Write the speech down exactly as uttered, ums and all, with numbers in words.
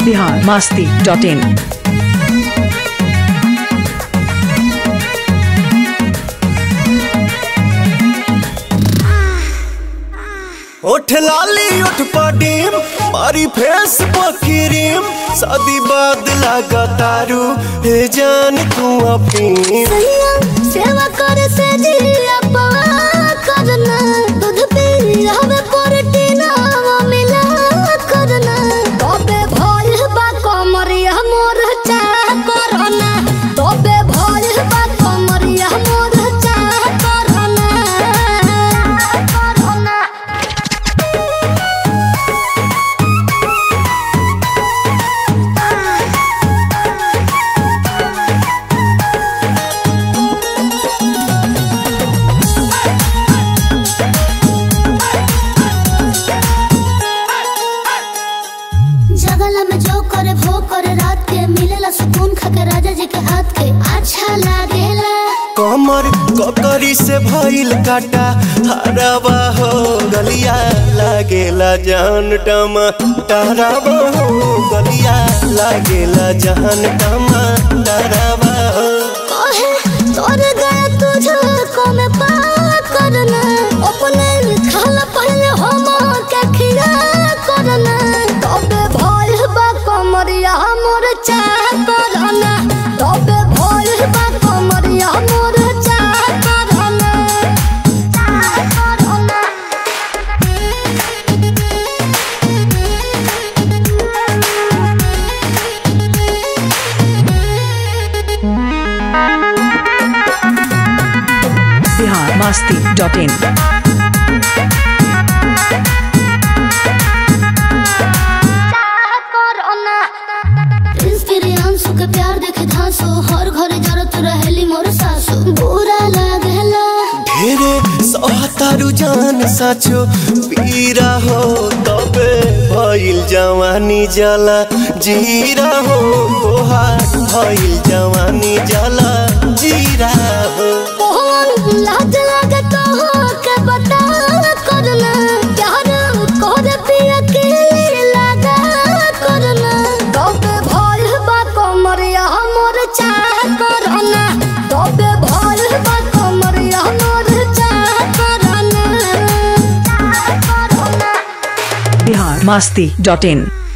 Bihar Masti dot in. उठ लाली उठ पडीम मारी फेस पकीरीम शादी बाद लगा तारू हे जान तू अपनी सेवा करे से जिया पवा करना दूध पी हवे प्रोटीन मिला करना तबे भइल बा कमरिया मोर चा करना तबे भइल बा कमरिया मोर चा करना करना जगला में जो करे भो करे रात के मिलेला सुकून खाके राजा जी के हाथ के अच्छा लागेला कमर ककरी से भइल काटा हरावा हो गलिया लागेला जान टमा डरावा हो गलिया लागेला जान टमा डरावा हो कहे तोर गया तुझे को में पा करना अपने खाला पहले हम के खिया करना तबे भइल बा कमरिया मोर चा करना तबे भइल बा कमरिया मोर चा करना करना बिहार मस्ती डॉट इन। के प्यार देखे धांसो हर घर जरूरत रहेली मोर सासो बुरा लागेला ढेरे सहतारू जान साचो पीरा हो तबे भइल जवानी जला जीरा हो तोहार भइल जवानी जला जीरा हो मोहन लाज लागे तो के बता करना प्यार कर पिया के लगा करना तबे भइल बा कमरिया मोर चा करना तबे भइल बा कमरिया मोर चा करना करना बिहार मस्ती डॉट इन।